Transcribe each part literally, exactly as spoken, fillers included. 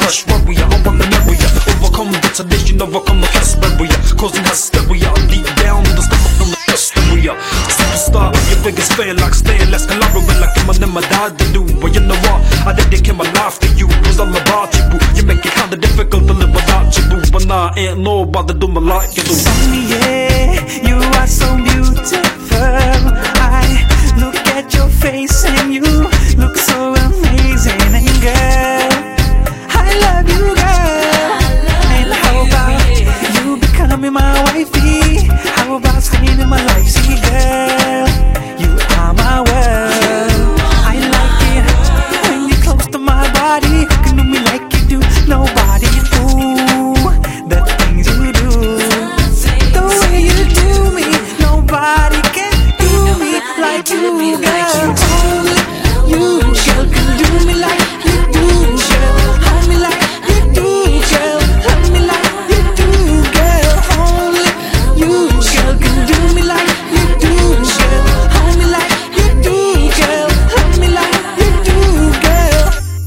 fresh warrior, I want the area. Overcome the tradition, overcome the cast barrier, causing hysteria. Deep down on the stomach from the hysteria. Superstar, your biggest fan like Stainless, collaborate like I'm never died to do. But you know what? I dedicate my life to you, cause I'm about you, boo. You make it kinda difficult to live without you, boo. But nah, ain't nobody do me like you do. Sunny, yeah, you are so beautiful. I look at your face and you look so amazing. And girl, I love you, girl. And how about you becoming my wifey? How about staying in my life? See, girl, you are my world. I like it when you're close to my body. Who can do me like you do? Nobody. Ooh, the things you do, the way you do me, nobody can do me like you, girl. Only you, girl, can do me like you do, girl. Hold me like you do, girl. Love me like you do, girl. Only you, girl, can do me like you do, girl. Hold me like you do, girl. Love me like you do, girl.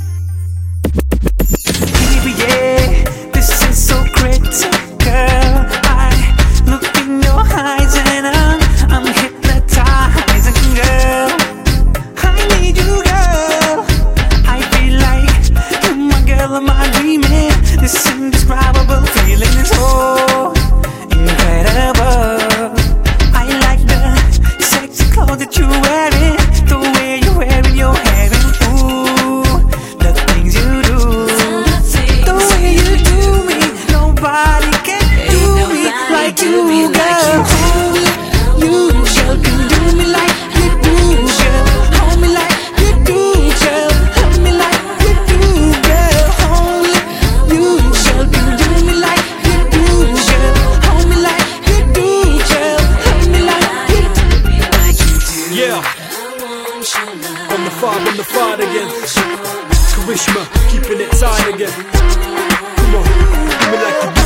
Baby, yeah, this is so critical. I look in your eyes and I'm, I'm hypnotized. And girl, I need you, girl. I feel like you're my girl of my dreaming. This indescribable feeling is so incredible. I like the sexy clothes that you're wearing, the way you're wearing your hair, and ooh, the things you do, the way you do me. Nobody can do me like you, girl. Only you, girl, can do me like you do, girl. Hold me like you do, girl. Love me like you do, girl. Only you, girl, can do me like you do, girl. Hold me like you do, girl. Love me like you do. Yeah, on the five, on the five again. Karishma, keeping it tight again. Come on, do me like you do.